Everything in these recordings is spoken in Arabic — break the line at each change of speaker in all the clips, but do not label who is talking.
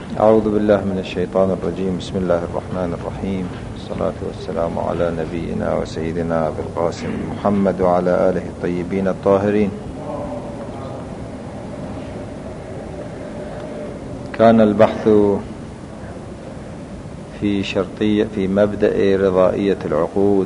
أعوذ بالله من الشيطان الرجيم. بسم الله الرحمن الرحيم. الصلاة والسلام على نبينا وسيدنا أبي القاسم محمد وعلى آله الطيبين الطاهرين. كان البحث في مبدأ رضائية العقود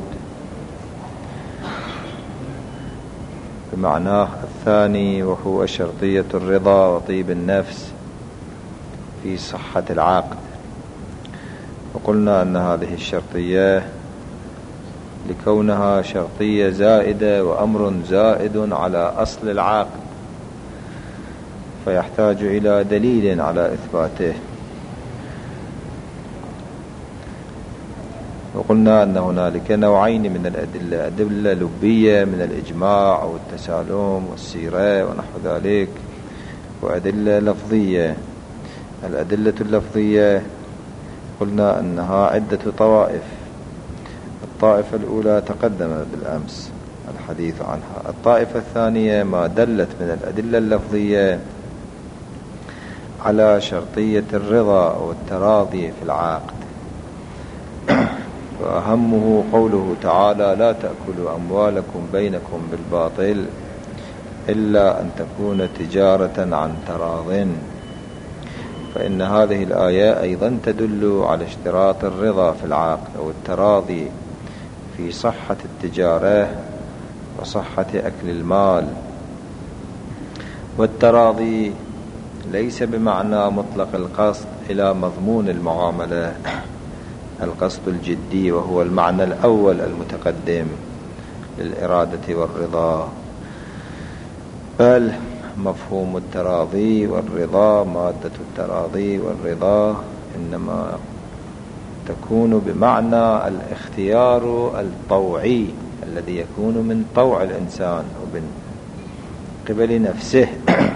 بمعناه الثاني، وهو شرطية الرضا وطيب النفس في صحة العقد. وقلنا أن هذه الشرطية لكونها شرطية زائدة وأمر زائد على أصل العقد فيحتاج إلى دليل على إثباته. وقلنا أن هنالك نوعين من الأدلة: أدلة لبية من الإجماع أو التسالم والسيرة ونحو ذلك، وأدلة لفظية. الأدلة اللفظية قلنا أنها عدة طوائف. الطائفة الأولى تقدم بالأمس الحديث عنها. الطائفة الثانية ما دلت من الأدلة اللفظية على شرطية الرضا والتراضي في العقد. وأهمه قوله تعالى: لا تأكلوا أموالكم بينكم بالباطل إلا أن تكون تجارة عن تراضٍ. فإن هذه الآية أيضا تدل على اشتراط الرضا في العقد أو التراضي في صحة التجارة وصحة أكل المال. والتراضي ليس بمعنى مطلق القصد إلى مضمون المعاملة، القصد الجدي، وهو المعنى الأول المتقدم للإرادة والرضا، بل مفهوم التراضي والرضا، مادة التراضي والرضا إنما تكون بمعنى الاختيار الطوعي الذي يكون من طوع الإنسان ومن قبل نفسه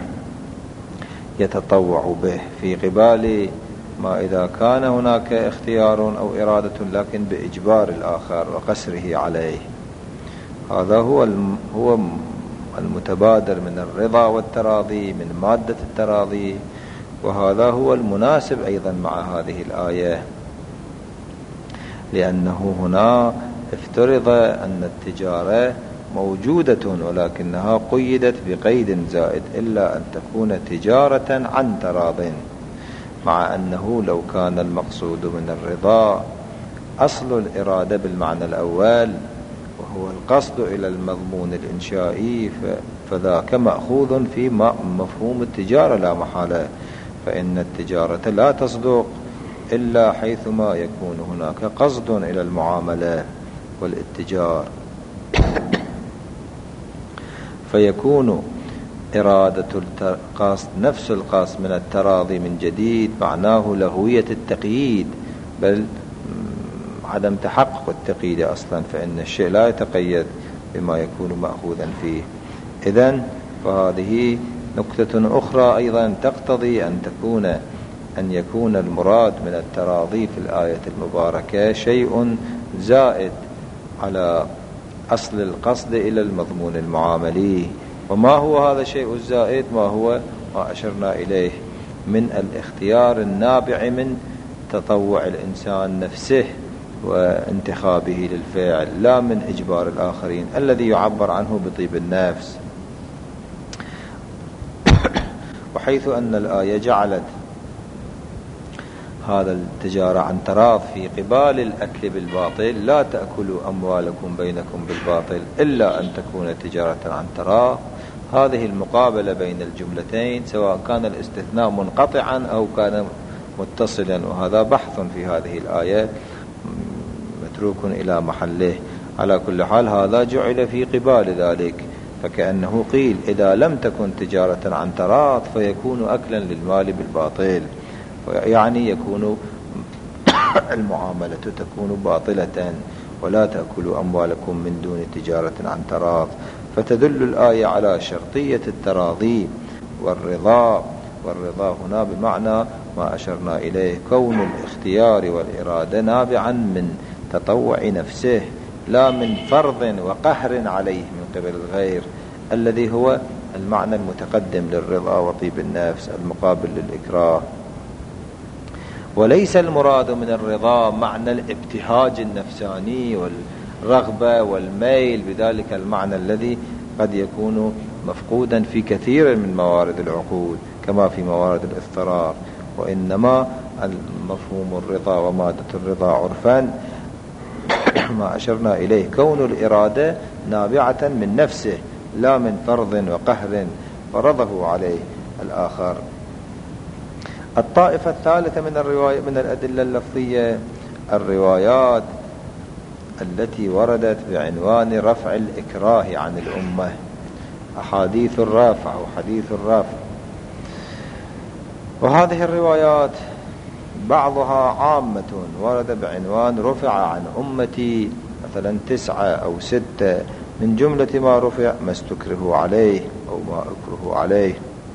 يتطوع به، في قبال ما إذا كان هناك اختيار أو إرادة لكن بإجبار الآخر وقسره عليه. هذا هو المتبادر من الرضا والتراضي، من مادة التراضي، وهذا هو المناسب أيضا مع هذه الآية، لأنه هنا افترض أن التجارة موجودة ولكنها قيدت بقيد زائد: إلا أن تكون تجارة عن تراضٍ، مع أنه لو كان المقصود من الرضا أصل الإرادة بالمعنى الأول وهو القصد إلى المضمون الإنشائي فذاك مأخوذ في مفهوم التجارة لا محالة. فإن التجارة لا تصدق إلا حيثما يكون هناك قصد إلى المعاملة والاتجار، فيكون إرادة القصد نفس القصد من التراضي من جديد، معناه لهوية التقييد، بل عدم تحقق التقييد أصلا، فإن الشيء لا يتقيد بما يكون مأخوذا فيه. إذن فهذه نكتة أخرى أيضا تقتضي أن يكون المراد من التراضي في الآية المباركة شيء زائد على أصل القصد إلى المضمون المعاملي. وما هو هذا الشيء الزائد؟ ما هو ما أشرنا إليه من الاختيار النابع من تطوع الإنسان نفسه وانتخابه للفعل، لا من إجبار الآخرين الذي يعبر عنه بطيب النفس. وحيث أن الآية جعلت هذا التجارة عن تراض في قبال الأكل بالباطل: لا تأكلوا أموالكم بينكم بالباطل إلا أن تكون تجارة عن تراض، هذه المقابلة بين الجملتين سواء كان الاستثناء منقطعا أو كان متصلا، وهذا بحث في هذه الآية متروك إلى محله. على كل حال هذا جعل في قبال ذلك، فكأنه قيل إذا لم تكن تجارة عن تراض فيكون أكلا للمال بالباطل، يعني يكون المعاملة تكون باطلة. ولا تأكلوا أموالكم من دون تجارة عن تراض. فتدل الآية على شرطية التراضي والرضا هنا بمعنى ما أشرنا إليه: كون الاختيار والإرادة نابعا من تطوع نفسه لا من فرض وقهر عليه من قبل الغير، الذي هو المعنى المتقدم للرضا وطيب النفس المقابل للإكراه. وليس المراد من الرضا معنى الابتهاج النفساني والرغبة والميل بذلك المعنى الذي قد يكون مفقودا في كثير من موارد العقود كما في موارد الاضطرار، وإنما مفهوم الرضا ومادة الرضا عرفا ما أشرنا إليه كون الإرادة نابعة من نفسه لا من فرض وقهر فرضه عليه الآخر. الطائفة الثالثة من الأدلة اللفظية الروايات التي وردت بعنوان رفع الإكراه عن الأمة، أحاديث الرفع أو حديث الرفع. وهذه الروايات بعضها عامة ورد بعنوان رفع عن أمتي مثلا 9 أو 6، من جملة ما رفع ما استكره عليه أو ما أكره عليه.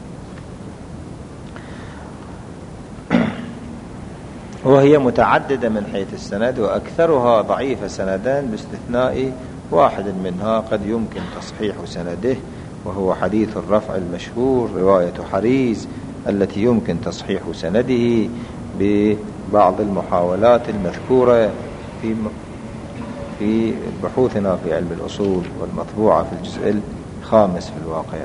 وهي متعددة من حيث السند، وأكثرها ضعيفة سندا باستثناء واحد منها قد يمكن تصحيح سنده، وهو حديث الرفع المشهور رواية حريز التي يمكن تصحيح سنده ببعض المحاولات المذكورة في بحوثنا في علم الأصول والمطبوعة في الجزء الخامس في الواقع.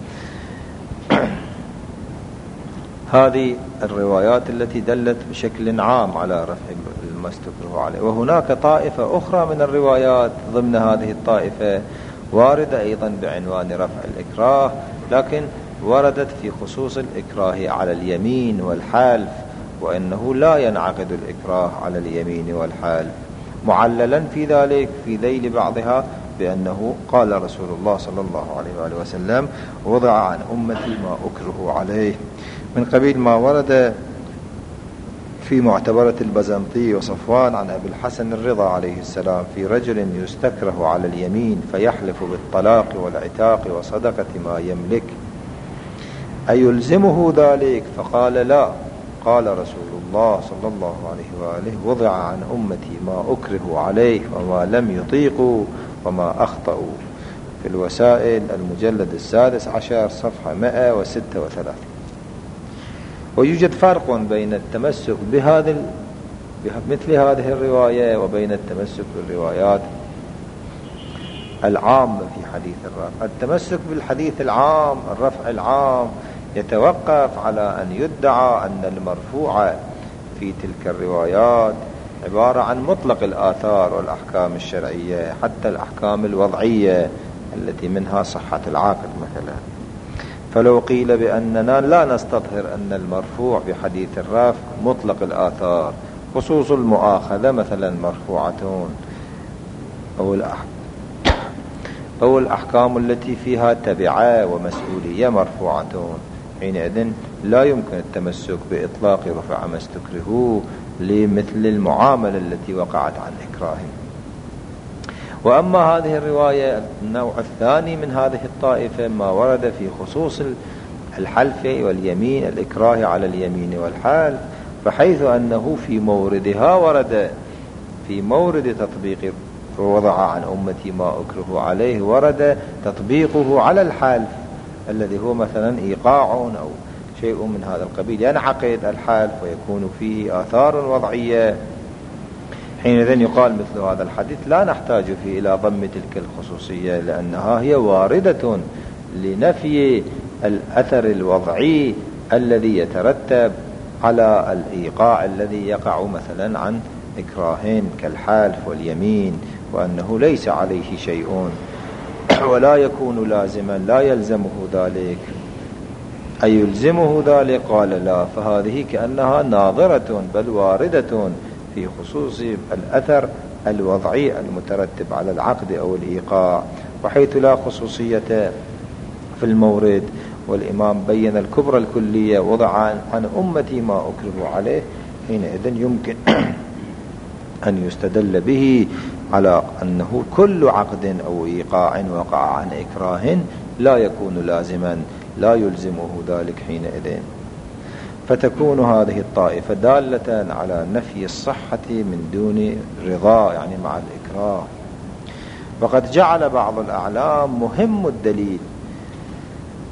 هذه الروايات التي دلت بشكل عام على رفع ما استكره عليه. وهناك طائفة أخرى من الروايات ضمن هذه الطائفة واردة أيضا بعنوان رفع الإكراه، لكن وردت في خصوص الإكراه على اليمين والحلف، وأنه لا ينعقد الإكراه على اليمين والحلف، معللا في ذلك في ذيل بعضها بأنه قال رسول الله صلى الله عليه وآله وسلم وضع عن أمتي ما أكره عليه، من قبيل ما ورد في معتبرة البزنطي وصفوان عن أبي الحسن الرضا عليه السلام في رجل يستكره على اليمين فيحلف بالطلاق والعتاق وصدقة ما يملك أيلزمه ذلك؟ فقال لا. قال رسول الله صلى الله عليه وآله وضع عن أمتي ما أكره عليه وما لم يطيقوا وما أخطأوا، في الوسائل المجلد 16 صفحة 136. ويوجد فرق بين التمسك بمثل هذه الرواية وبين التمسك بالروايات العامة في حديث الرفع. التمسك بالحديث العام الرفع العام يتوقف على أن يدعى أن المرفوع في تلك الروايات عبارة عن مطلق الآثار والأحكام الشرعية، حتى الأحكام الوضعية التي منها صحة العقد مثلا. فلو قيل بأننا لا نستظهر أن المرفوع بحديث الرفع مطلق الآثار، خصوص المؤاخذة مثلا مرفوعة، أو الأحكام التي فيها تبعة ومسؤولية مرفوعة، حينئذ لا يمكن التمسك بإطلاق رفع ما استكره لمثل المعاملة التي وقعت عن إكراه. وأما هذه الرواية النوع الثاني من هذه الطائفة ما ورد في خصوص الحلف واليمين، الإكراه على اليمين والحلف، فحيث أنه في موردها ورد في مورد تطبيق ووضع عن أمتي ما أكره عليه ورد تطبيقه على الحلف الذي هو مثلا إيقاع أو شيء من هذا القبيل، ينعقد الحلف ويكون فيه آثار وضعية، حينئذ يقال مثل هذا الحديث لا نحتاج فيه إلى ضم تلك الخصوصية، لأنها هي واردة لنفي الأثر الوضعي الذي يترتب على الإيقاع الذي يقع مثلا عن إكراهين كالحلف واليمين، وأنه ليس عليه شيء ولا يكون لازما، لا يلزمه ذلك. أي يلزمه ذلك؟ قال لا. فهذه كأنها ناظرة بل واردة في خصوص الأثر الوضعي المترتب على العقد أو الإيقاع، وحيث لا خصوصية في المورد والإمام بين الكبرى الكلية وضع عن أمتي ما أكره عليه، حينئذ يمكن أن يستدل به على أنه كل عقد أو إيقاع وقع عن إكراه لا يكون لازما، لا يلزمه ذلك حينئذ. فتكون هذه الطائفة دالة على نفي الصحة من دون رضا، يعني مع الإكراه. وقد جعل بعض الأعلام مهم الدليل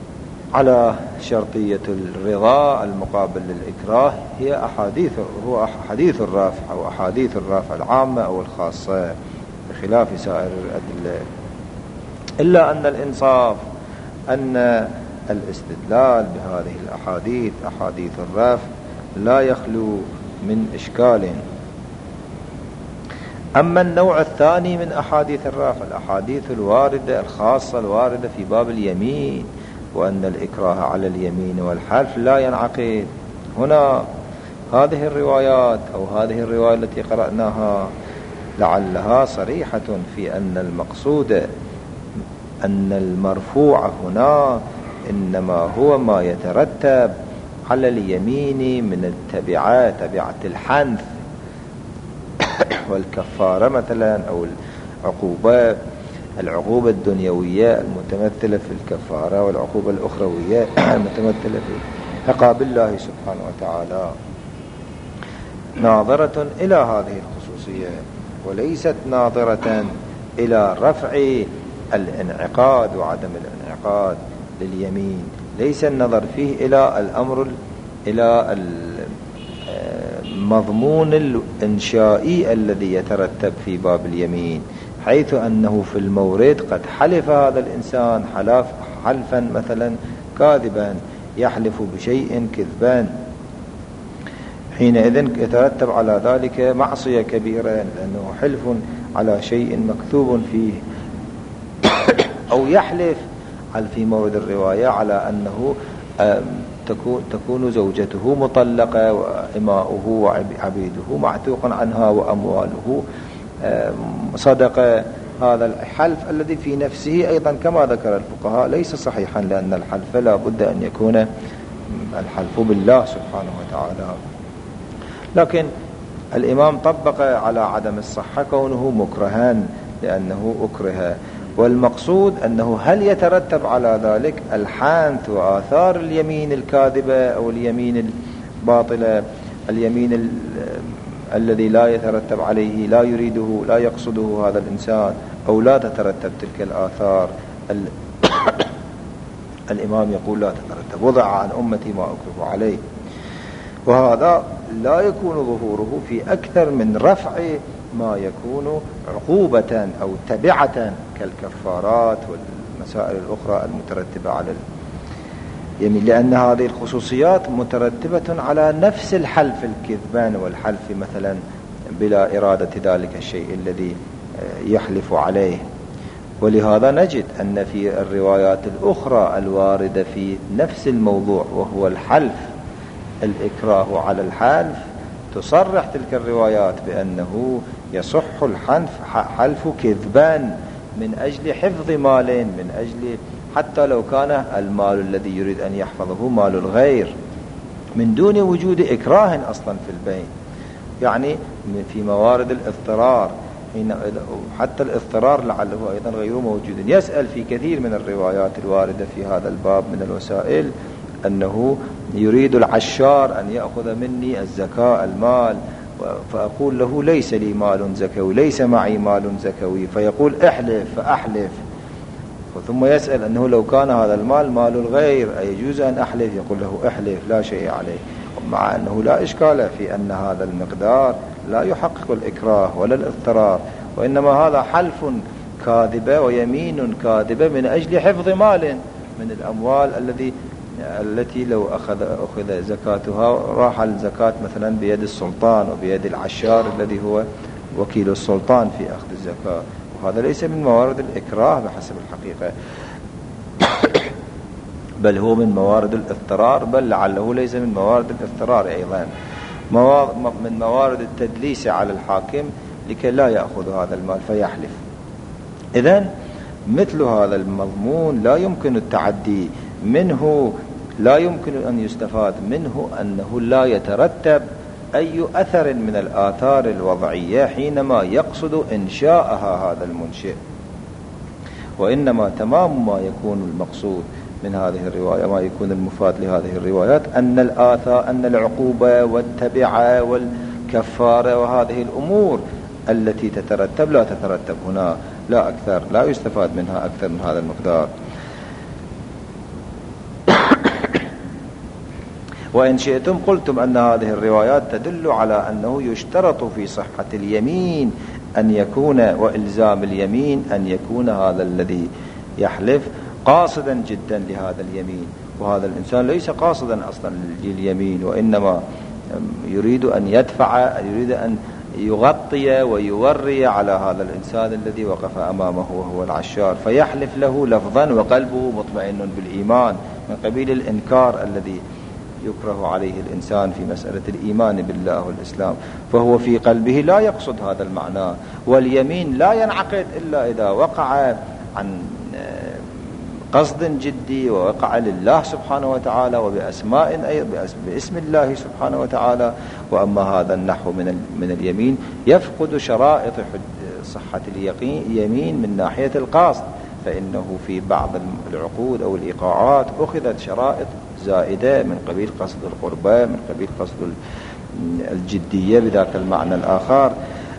على شرطية الرضا المقابل للإكراه هي أحاديث الرافع أو أحاديث الرافع العامة أو الخاصة بخلاف سائر الأدلة. إلا أن الإنصاف أن الاستدلال بهذه الأحاديث أحاديث الرافع لا يخلو من إشكال. أما النوع الثاني من أحاديث الرافع الأحاديث الواردة الخاصة الواردة في باب اليمين وأن الإكراه على اليمين والحلف لا ينعقد. هنا هذه الروايات أو هذه الرواية التي قرأناها لعلها صريحة في أن المقصود أن المرفوع هنا إنما هو ما يترتب على اليمين من التبعات تبعة الحنث والكفارة مثلا أو العقوبة الدنيوية المتمثلة في الكفارة والعقوبة الأخروية المتمثلة في عقاب الله سبحانه وتعالى ناظرة إلى هذه الخصوصية وليست ناظرة إلى رفع الانعقاد وعدم الانعقاد لليمين. ليس النظر فيه إلى الأمر إلى المضمون الإنشائي الذي يترتب في باب اليمين، حيث أنه في المورد قد حلف هذا الإنسان حلفا مثلا كاذبا يحلف بشيء كذبان، حينئذ يترتب على ذلك معصية كبيرة لأنه حلف على شيء مكذوب فيه. أو يحلف في مورد الرواية على أنه تكون زوجته مطلقة وإماؤه وعبيده معتوق عنها وأمواله صدقة. هذا الحلف الذي في نفسه أيضا كما ذكر الفقهاء ليس صحيحا، لأن الحلف لا بد أن يكون الحلف بالله سبحانه وتعالى. لكن الإمام طبق على عدم الصحة كونه مكرها لأنه أكره، والمقصود أنه هل يترتب على ذلك الحانث وآثار اليمين الكاذبة أو اليمين الباطلة، اليمين الذي لا يترتب عليه لا يريده لا يقصده هذا الإنسان، أو لا تترتب تلك الآثار. الإمام يقول لا تترتب، وضع عن أمتي ما أكره عليه. وهذا لا يكون ظهوره في أكثر من رفع ما يكون عقوبة أو تبعة كالكفارات والمسائل الأخرى المترتبة على اليمين، لأن هذه الخصوصيات مترتبة على نفس الحلف الكذبان والحلف مثلا بلا إرادة ذلك الشيء الذي يحلف عليه. ولهذا نجد أن في الروايات الأخرى الواردة في نفس الموضوع وهو الحلف الإكراه على الحلف تصرح تلك الروايات بأنه يصح حلف كذبان من أجل حفظ مال، من أجل حتى لو كان المال الذي يريد أن يحفظه مال الغير من دون وجود إكراه أصلا في البيع، يعني في موارد الاضطرار. حتى الاضطرار لعله أيضا غير موجود. يسأل في كثير من الروايات الواردة في هذا الباب من الوسائل أنه يريد العشار أن يأخذ مني الزكاة المال، فأقول له ليس لي مال زكوي، ليس معي مال زكوي، فيقول احلف فأحلف. ثم يسأل أنه لو كان هذا المال مال الغير أيجوز أن أحلف؟ يقول له احلف لا شيء عليه، مع أنه لا إشكال في أن هذا المقدار لا يحقق الإكراه ولا الاضطرار، وإنما هذا حلف كاذبة ويمين كاذبة من أجل حفظ مال من الأموال التي لو أخذ زكاتها راح الزكاة مثلا بيد السلطان وبيد العشار الذي هو وكيل السلطان في أخذ الزكاة، وهذا ليس من موارد الإكراه بحسب الحقيقة، بل هو من موارد الاضطرار، بل لعله ليس من موارد الاضطرار أيضا، من موارد التدليس على الحاكم لكي لا يأخذ هذا المال فيحلف. إذن مثل هذا المضمون لا يمكن التعدي منه، لا يمكن أن يستفاد منه أنه لا يترتب أي أثر من الآثار الوضعية حينما يقصد إنشاءها هذا المنشئ، وإنما تمام ما يكون المقصود من هذه الرواية، ما يكون المفاد لهذه الروايات أن الآثار، أن العقوبة والتبعة والكفارة وهذه الأمور التي تترتب لا تترتب هنا، لا أكثر، لا يستفاد منها أكثر من هذا المقدار. وإن شئتم قلتم أن هذه الروايات تدل على أنه يشترط في صحة اليمين أن يكون وإلزام اليمين أن يكون هذا الذي يحلف قاصدا جدا لهذا اليمين، وهذا الإنسان ليس قاصدا أصلا لليمين، وإنما يريد أن يدفع، يريد أن يغطي ويوري على هذا الإنسان الذي وقف أمامه وهو العشار، فيحلف له لفظا وقلبه مطمئن بالإيمان، من قبيل الإنكار الذي يكره عليه الإنسان في مسألة الإيمان بالله والإسلام، فهو في قلبه لا يقصد هذا المعنى. واليمين لا ينعقد إلا إذا وقع عن قصد جدي ووقع لله سبحانه وتعالى وبأسماء باسم الله سبحانه وتعالى. وأما هذا النحو من اليمين يفقد شرائط صحة اليمين من ناحية القصد، فإنه في بعض العقود أو الإيقاعات أخذت شرائط زائدة من قبيل قصد القربة، من قبيل قصد الجدية بذاك المعنى الآخر.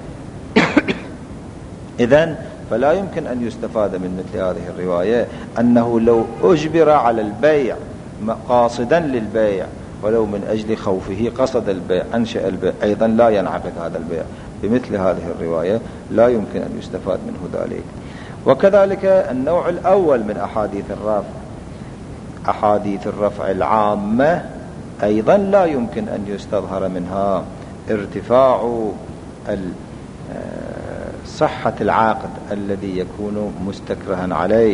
إذن فلا يمكن أن يستفاد من مثل هذه الرواية أنه لو أجبر على البيع قاصدا للبيع ولو من أجل خوفه قصد البيع أنشأ البيع أيضا لا ينعقد هذا البيع. بمثل هذه الرواية لا يمكن أن يستفاد منه ذلك. وكذلك النوع الأول من أحاديث الرفع، أحاديث الرفع العامة أيضا لا يمكن أن يستظهر منها ارتفاع صحة العقد الذي يكون مستكرها عليه،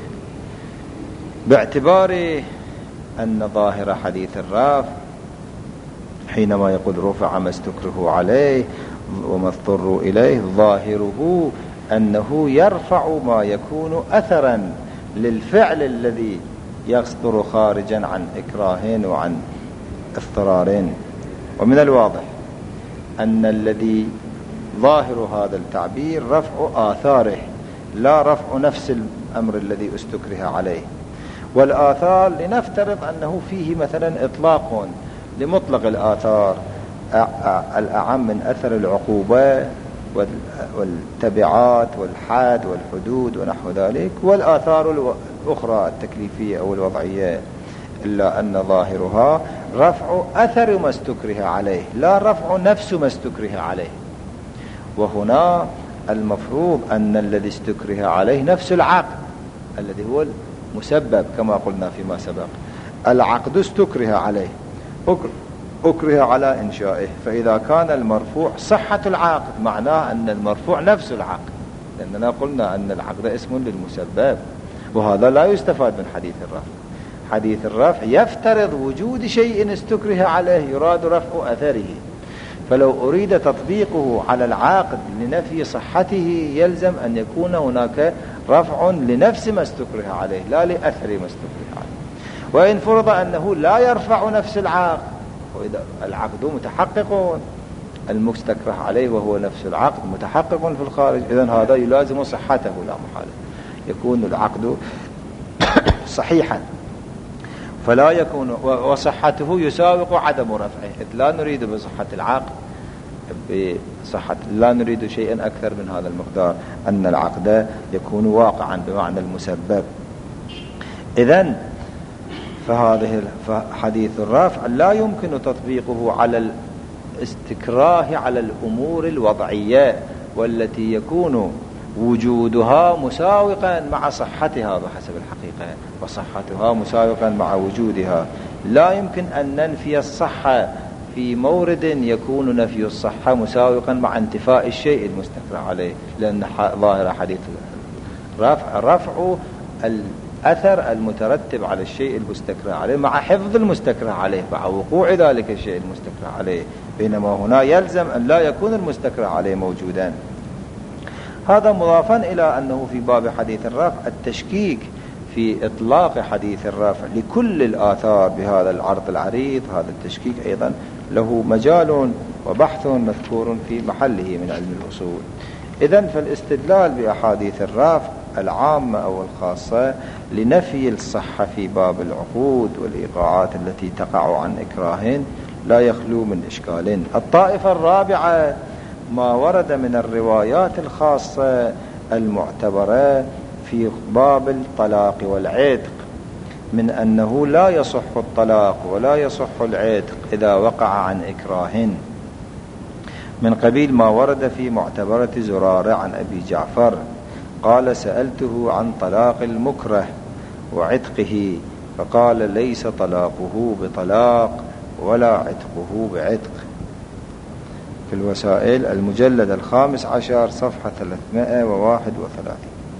باعتبار أن ظاهر حديث الرفع حينما يقول رفع ما استكره عليه وما اضطروا إليه، ظاهره أنه يرفع ما يكون أثرا للفعل الذي يصدر خارجا عن إكراه وعن اضطرار. ومن الواضح أن الذي ظاهر هذا التعبير رفع آثاره لا رفع نفس الأمر الذي استكره عليه. والآثار لنفترض أنه فيه مثلا إطلاق لمطلق الآثار الأعم من أثر العقوبة والتبعات والحاد والحدود ونحو ذلك، والآثار الأخرى التكليفية أو الوضعية، إلا أن ظاهرها رفع أثر ما استكره عليه لا رفع نفس ما استكره عليه. وهنا المفروض أن الذي استكره عليه نفس العقد الذي هو المسبب كما قلنا فيما سبق. العقد استكره عليه، أكره على إنشائه، فإذا كان المرفوع صحة العقد معناه أن المرفوع نفس العقد، لأننا قلنا أن العقد اسم للمسبب، وهذا لا يستفاد من حديث الرفع. حديث الرفع يفترض وجود شيء استكره عليه يراد رفع أثره، فلو أريد تطبيقه على العاقد لنفي صحته يلزم أن يكون هناك رفع لنفس ما استكره عليه لا لأثر ما استكره عليه. وإن فرض أنه لا يرفع نفس العقد، وإذا العقد متحقق المستكره عليه وهو نفس العقد متحقق في الخارج، إذن هذا يلازم صحته لا محالة، يكون العقد صحيحا فلا يكون، وصحته يساوق عدم رفعه، إذ لا نريد بصحة العقد لا نريد شيئا أكثر من هذا المقدار، أن العقد يكون واقعا بمعنى المسبب. إذن فحديث الرفع لا يمكن تطبيقه على الاستكراه على الأمور الوضعية والتي يكون وجودها مساوقا مع صحتها بحسب الحقيقة، وصحتها مساوقا مع وجودها. لا يمكن أن ننفي الصحة في مورد يكون نفي الصحة مساوقا مع انتفاء الشيء المستكره عليه، لأن ظاهر حديث رفع الأثر المترتب على الشيء المستكره عليه مع حفظ المستكره عليه مع وقوع ذلك الشيء المستكره عليه، بينما هنا يلزم أن لا يكون المستكره عليه موجودا. هذا مضافا إلى أنه في باب حديث الرفع التشكيك في إطلاق حديث الرفع لكل الآثار بهذا العرض العريض، هذا التشكيك أيضا له مجال وبحث مذكور في محله من علم الأصول. إذن فالاستدلال بأحاديث الرفع العامة أو الخاصة لنفي الصحة في باب العقود والإيقاعات التي تقع عن إكراه لا يخلو من إشكال. الطائفة الرابعة ما ورد من الروايات الخاصة المعتبرة في باب الطلاق والعتق، من أنه لا يصح الطلاق ولا يصح العتق إذا وقع عن إكراه، من قبيل ما ورد في معتبرة زرارة عن أبي جعفر قال: سألته عن طلاق المكره وعتقه فقال: ليس طلاقه بطلاق ولا عتقه بعتق. في الوسائل المجلد 15 صفحة 331.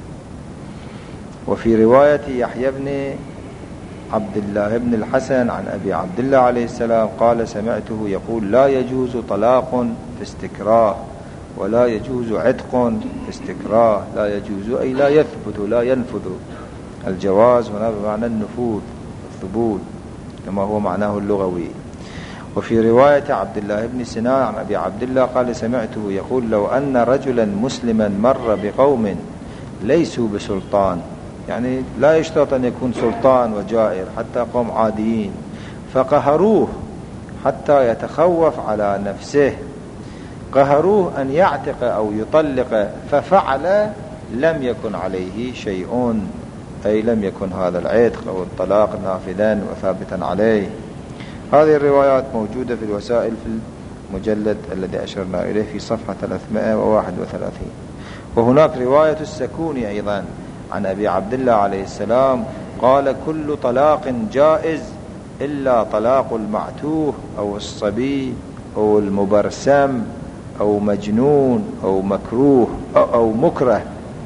وفي رواية يحيى بن عبد الله بن الحسن عن أبي عبد الله عليه السلام قال: سمعته يقول: لا يجوز طلاق في استكراه ولا يجوز عتق في استكراه. لا يجوز أي لا يثبت، لا ينفذ. الجواز هنا بمعنى النفوذ، الثبوت كما هو معناه اللغوي. وفي رواية عبد الله بن سنان عن أبي عبد الله قال: سمعته يقول: لو أن رجلا مسلما مر بقوم ليسوا بسلطان، يعني لا يشترط أن يكون سلطان وجائر، حتى قوم عاديين، فقهروه حتى يتخوف على نفسه، قهروه أن يعتق أو يطلق ففعل، لم يكن عليه شيء، أي لم يكن هذا العتق أو الطلاق نافذا وثابتا عليه. هذه الروايات موجودة في الوسائل في المجلد الذي أشرنا إليه في صفحة 331. وهناك رواية السكوني أيضا عن أبي عبد الله عليه السلام قال: كل طلاق جائز إلا طلاق المعتوه أو الصبي أو المبرسم أو مجنون أو مكروه أو مكره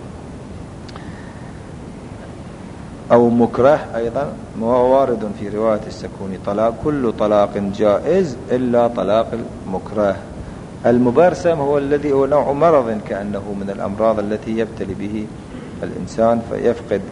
أو مكره. أيضا وارد في رواية السكوني طلاق كل طلاق جائز إلا طلاق المكره. المبرسم هو الذي هو نوع مرض كأنه من الأمراض التي يبتلي به الإنسان فيفقد،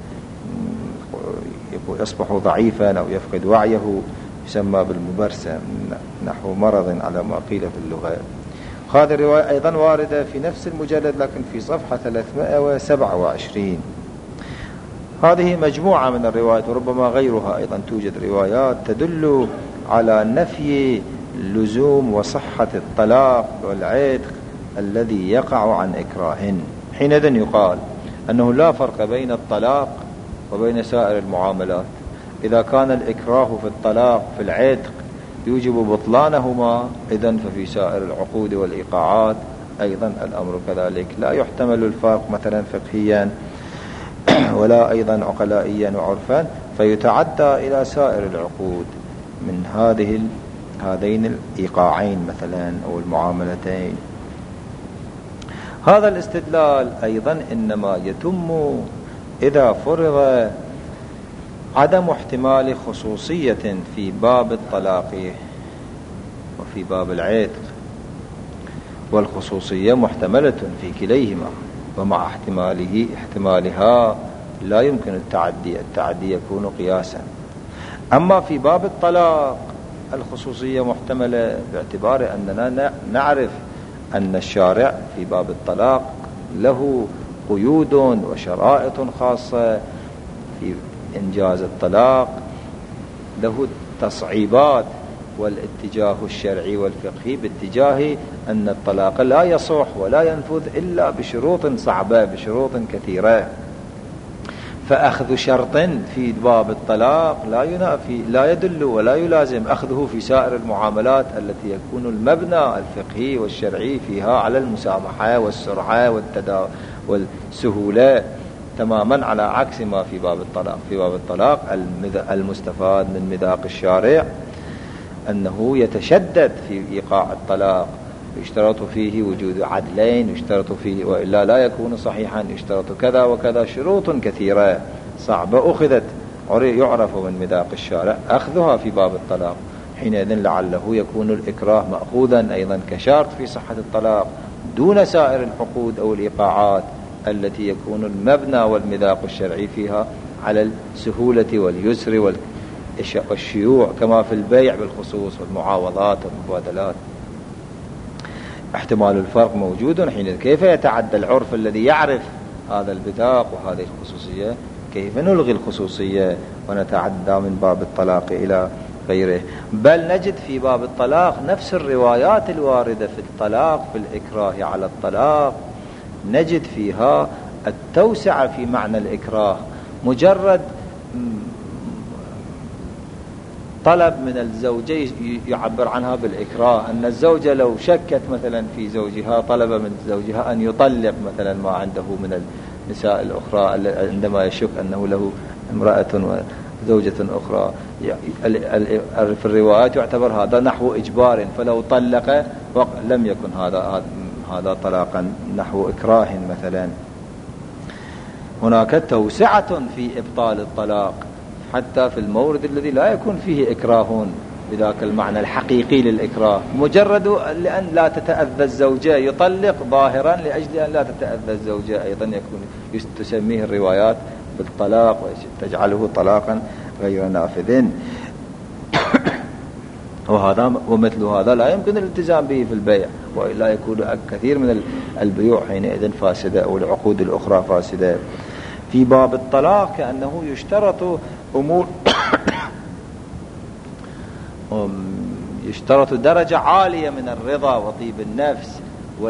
يصبح ضعيفا أو يفقد وعيه، يسمى بالمبرسم، نحو مرض على ما قيل في اللغة. هذه الرواية أيضا واردة في نفس المجلد لكن في صفحة 327. هذه مجموعة من الروايات، وربما غيرها أيضا توجد روايات تدل على نفي لزوم وصحة الطلاق والعتق الذي يقع عن إكراه. حينئذ يقال أنه لا فرق بين الطلاق وبين سائر المعاملات. إذا كان الإكراه في الطلاق في العتق يوجب بطلانهما، إذن ففي سائر العقود والإيقاعات أيضا الأمر كذلك. لا يحتمل الفرق مثلا فقهيا ولا أيضا عقلائيا وعرفا، فيتعدى إلى سائر العقود من هذين الإيقاعين مثلا أو المعاملتين. هذا الاستدلال أيضا إنما يتم إذا فرض عدم احتمال خصوصية في باب الطلاق وفي باب العتق، والخصوصية محتملة في كليهما، ومع احتمالها لا يمكن التعدي يكون قياسا. أما في باب الطلاق الخصوصية محتملة باعتبار أننا نعرف أن الشارع في باب الطلاق له قيود وشرائط خاصة في إنجاز الطلاق، له تصعيبات، والاتجاه الشرعي والفقهي باتجاه أن الطلاق لا يصح ولا ينفذ إلا بشروط صعبة، بشروط كثيرة. فأخذ شرط في باب الطلاق لا ينافي، لا يدل ولا يلازم أخذه في سائر المعاملات التي يكون المبنى الفقهي والشرعي فيها على المسامحة والسرعة والسهولة، تماما على عكس ما في باب الطلاق. في باب الطلاق المستفاد من مذاق الشارع أنه يتشدد في إيقاع الطلاق، يشترط فيه وجود عدلين، يشترط فيه وإلا لا يكون صحيحا، يشترط كذا وكذا، شروط كثيرة صعبة أخذت يعرف من مذاق الشارع أخذها في باب الطلاق. حينئذ لعله يكون الإكراه مأخوذا أيضا كشرط في صحة الطلاق دون سائر العقود أو الإيقاعات التي يكون المبنى والمذاق الشرعي فيها على السهولة واليسر والشيوع، كما في البيع بالخصوص والمعاوضات والمبادلات. احتمال الفرق موجود. حين كيف يتعدى العرف الذي يعرف هذا البذاق وهذه الخصوصية؟ كيف نلغي الخصوصية ونتعدى من باب الطلاق إلى غيره؟ بل نجد في باب الطلاق نفس الروايات الواردة في الطلاق، في الإكراه على الطلاق، نجد فيها التوسعة في معنى الإكراه. مجرد طلب من الزوجة يعبر عنها بالإكراه، أن الزوجة لو شكت مثلا في زوجها طلب من زوجها أن يطلق مثلا ما عنده من النساء الأخرى، عندما يشك أنه له امرأة وزوجة أخرى في الروايات يعتبر هذا نحو إجبار، فلو طلق لم يكن هذا طلاقا نحو إكراه مثلا. هناك توسعة في إبطال الطلاق حتى في المورد الذي لا يكون فيه إكراه بذاك المعنى الحقيقي للإكراه، مجرد لأن لا تتأذى الزوجة يطلق ظاهرا لأجل أن لا تتأذى الزوجة، أيضا يكون تسميه الروايات بالطلاق وتجعله طلاقا غير نافذ. ومثل هذا لا يمكن الالتزام به في البيع، وإلا يكون كثير من البيوع حينئذ فاسدة أو العقود الأخرى فاسدة. في باب الطلاق كأنه يشترط أمور يشترط درجة عالية من الرضا وطيب النفس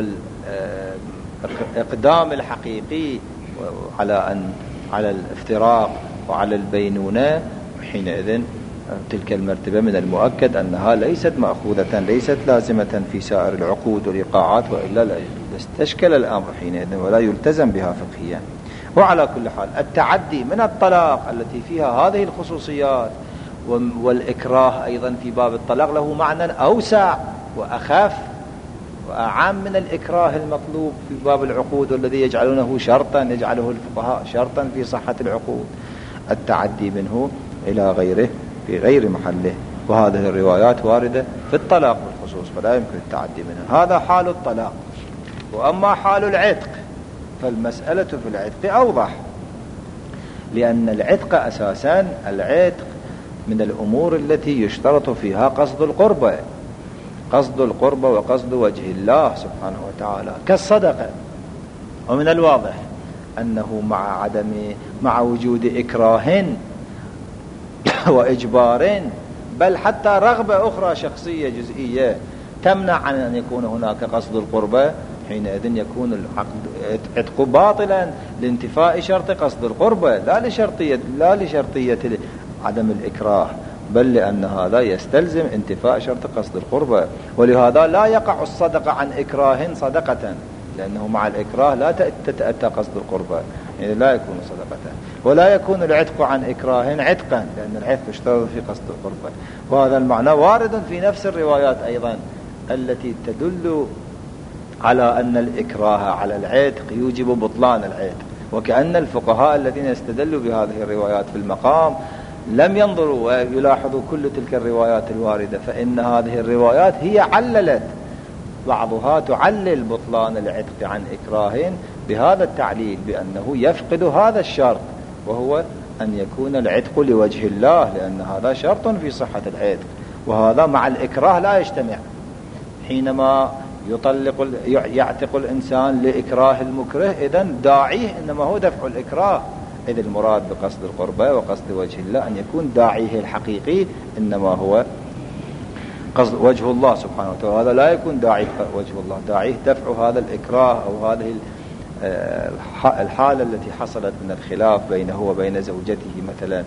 والإقدام الحقيقي على الافتراق وعلى البينونة. حينئذ تلك المرتبة من المؤكد أنها ليست مأخوذة، ليست لازمة في سائر العقود والإيقاعات، وإلا استشكل الأمر حينئذ ولا يلتزم بها فقهيا. وعلى كل حال التعدي من الطلاق التي فيها هذه الخصوصيات والإكراه أيضا في باب الطلاق له معنى أوسع وأخف وأعم من الإكراه المطلوب في باب العقود، والذي يجعله الفقهاء شرطا في صحة العقود. التعدي منه إلى غيره في غير محله، وهذه الروايات واردة في الطلاق بالخصوص، فلا يمكن التعدي منه. هذا حال الطلاق. وأما حال العتق فالمسألة في العتق أوضح، لأن العتق أساسا العتق من الأمور التي يشترط فيها قصد القربة وقصد وجه الله سبحانه وتعالى كالصدقة. ومن الواضح أنه مع وجود إكراه وإجبار، بل حتى رغبة أخرى شخصية جزئية تمنع عن أن يكون هناك قصد القربة، حينئذ يكون العتق باطلا لانتفاء شرط قصد القربة، لا لشرطية عدم الإكراه، بل لأن هذا يستلزم انتفاء شرط قصد القربة. ولهذا لا يقع الصدقة عن إكراه صدقة، لأنه مع الإكراه لا تتأتى قصد القربة، يعني لا يكون صدقة. ولا يكون العتق عن إكراه عتقا، لأن العتق يشترط في قصد القربة. وهذا المعنى وارد في نفس الروايات أيضا التي تدل على أن الإكراه على العتق يوجب بطلان العتق. وكأن الفقهاء الذين استدلوا بهذه الروايات في المقام لم ينظروا ويلاحظوا كل تلك الروايات الواردة، فإن هذه الروايات هي عللت، بعضها تعلل بطلان العتق عن إكراه بهذا التعليل، بأنه يفقد هذا الشرط، وهو أن يكون العتق لوجه الله، لأن هذا شرط في صحة العتق، وهذا مع الإكراه لا يجتمع. حينما يعتق الإنسان لإكراه المكره، إذن داعيه إنما هو دفع الإكراه، إذ المراد بقصد القربة وقصد وجه الله أن يكون داعيه الحقيقي إنما هو قصد وجه الله سبحانه وتعالى. هذا لا يكون داعيه وجه الله، داعيه دفع هذا الإكراه أو هذه الحالة التي حصلت من الخلاف بينه وبين زوجته مثلا.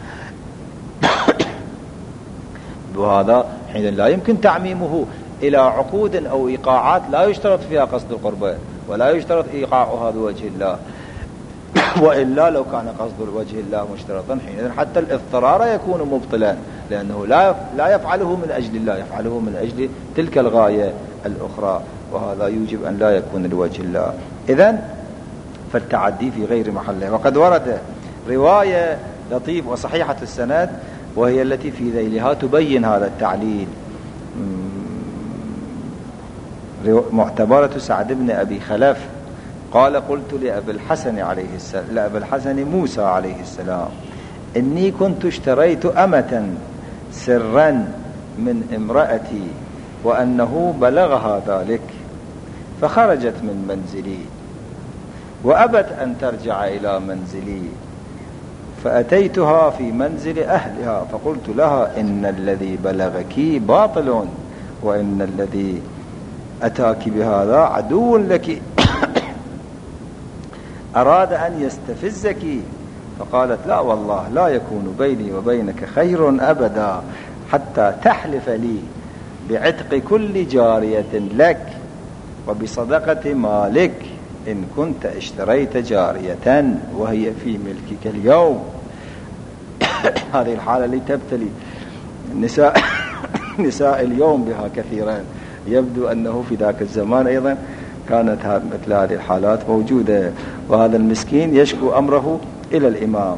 وهذا حين لا يمكن تعميمه إلى عقود أو إيقاعات لا يشترط فيها قصد القربة ولا يشترط إيقاعها بوجه الله، وإلا لو كان قصد وجه الله مشترطا حينئذ حتى الاضطرار يكون مبطلا، لأنه لا يفعله من أجل الله، يفعله من أجل تلك الغاية الأخرى، وهذا يوجب أن لا يكون لوجه الله. إذن فالتعدي في غير محله. وقد ورد رواية لطيف وصحيحة السند، وهي التي في ذيلها تبين هذا التعليل، معتبرة سعد بن أبي خلف قال: قلت لأبي الحسن موسى عليه السلام: إني كنت اشتريت أمة سرا من امرأتي وأنه بلغها ذلك، فخرجت من منزلي وأبت أن ترجع إلى منزلي، فأتيتها في منزل أهلها فقلت لها: إن الذي بلغك باطل، وإن الذي أتاك بهذا عدو لك أراد أن يستفزك. فقالت: لا والله لا يكون بيني وبينك خير أبدا،
حتى تحلف لي بعتق كل جارية لك وبصدقة مالك إن كنت اشتريت جارية وهي في ملكك اليوم. هذه الحالة اللي تبتلي نساء اليوم بها كثيرا. يبدو أنه في ذاك الزمان أيضا كانت مثل هذه الحالات موجودة، وهذا المسكين يشكو أمره إلى الإمام.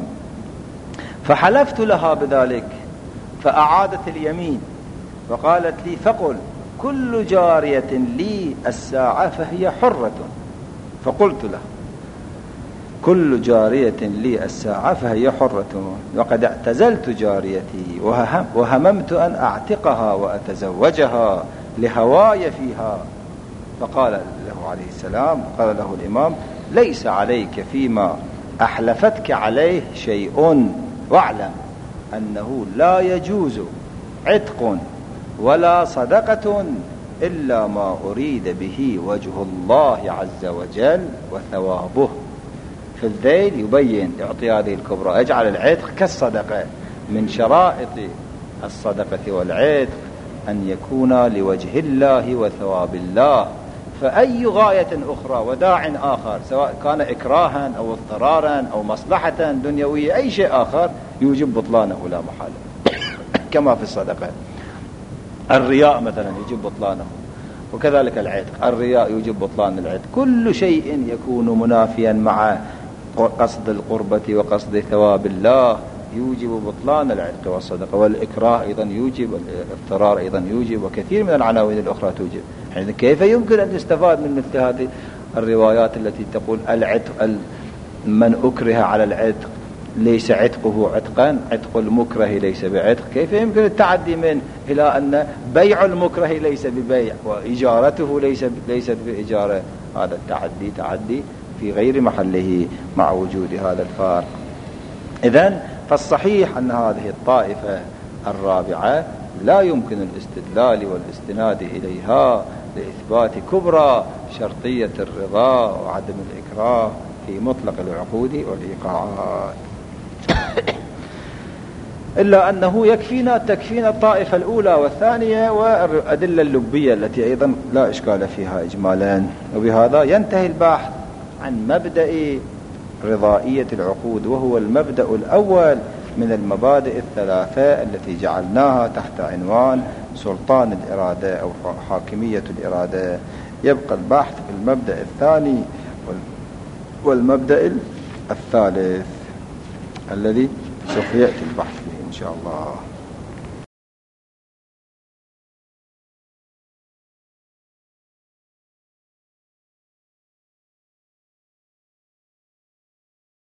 فحلفت لها بذلك فأعادت اليمين وقالت لي فقل كل جارية لي الساعة فهي حرة. فقلت له كل جارية لي الساعة فهي حرة، وقد اعتزلت جاريتي وهممت أن أعتقها وأتزوجها لهواي فيها. فقال له عليه السلام، قال له الإمام: ليس عليك فيما أحلفتك عليه شيء، واعلم أنه لا يجوز عتق ولا صدقة إلا ما أريد به وجه الله عز وجل وثوابه. في الذيل يبين، يعطي هذه الكبرى: اجعل العتق كالصدقة. من شرائط الصدقة والعتق أن يكون لوجه الله وثواب الله. فأي غاية أخرى وداع آخر، سواء كان إكراها أو اضطرارا أو مصلحة دنيوية، أي شيء آخر يوجب بطلانه لا محالة. كما في الصدقة. الرياء مثلا يجب بطلانه، وكذلك العتق، الرياء يوجب بطلان العتق. كل شيء يكون منافيا مع قصد القربة وقصد ثواب الله يوجب بطلان العتق والصدقة. والإكراه أيضا يوجب، الاضطرار أيضا يوجب، وكثير من العناوين الأخرى توجب. يعني كيف يمكن أن يستفاد من مثل هذه الروايات التي تقول العتق، من أكره على العتق ليس عتقه عتقا، عتق المكره ليس بعتق؟ كيف يمكن التعدي منه إلى أن بيع المكره ليس ببيع وإجارته ليست بإجارة؟ هذا التعدي تعدي في غير محله مع وجود هذا الفارق. إذن فالصحيح أن هذه الطائفة الرابعة لا يمكن الاستدلال والاستناد إليها لإثبات كبرى شرطية الرضا وعدم الإكراه في مطلق العقود والإيقاعات. إلا أنه تكفينا الطائفة الأولى والثانية والأدلة اللبية التي أيضا لا إشكال فيها إجمالا. وبهذا ينتهي البحث عن مبدأ رضائية العقود، وهو المبدأ الأول من المبادئ الثلاثة التي جعلناها تحت عنوان سلطان الإرادة أو حاكمية الإرادة. يبقى البحث في المبدأ الثاني والمبدأ الثالث الذي سوف يأتي البحث فيه إن شاء الله.